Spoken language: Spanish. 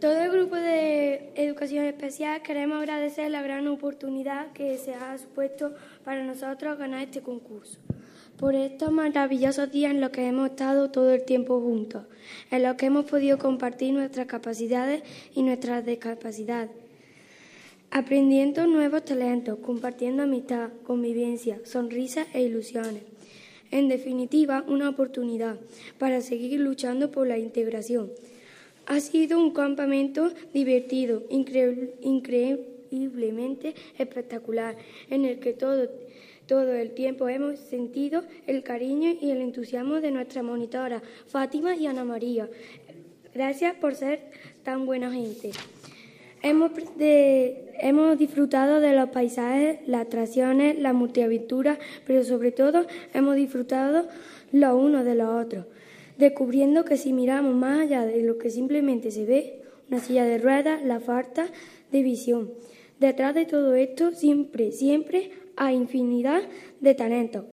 Todo el grupo de Educación Especial queremos agradecer la gran oportunidad que se ha supuesto para nosotros ganar este concurso. Por estos maravillosos días en los que hemos estado todo el tiempo juntos, en los que hemos podido compartir nuestras capacidades y nuestras discapacidades, aprendiendo nuevos talentos, compartiendo amistad, convivencia, sonrisas e ilusiones. En definitiva, una oportunidad para seguir luchando por la integración. Ha sido un campamento divertido, increíblemente espectacular, en el que todo el tiempo hemos sentido el cariño y el entusiasmo de nuestras monitoras, Fátima y Ana María. Gracias por ser tan buena gente. Hemos disfrutado de los paisajes, las atracciones, las multiaventuras, pero sobre todo hemos disfrutado los unos de los otros, descubriendo que si miramos más allá de lo que simplemente se ve, una silla de ruedas, la falta de visión. Detrás de todo esto siempre hay infinidad de talentos.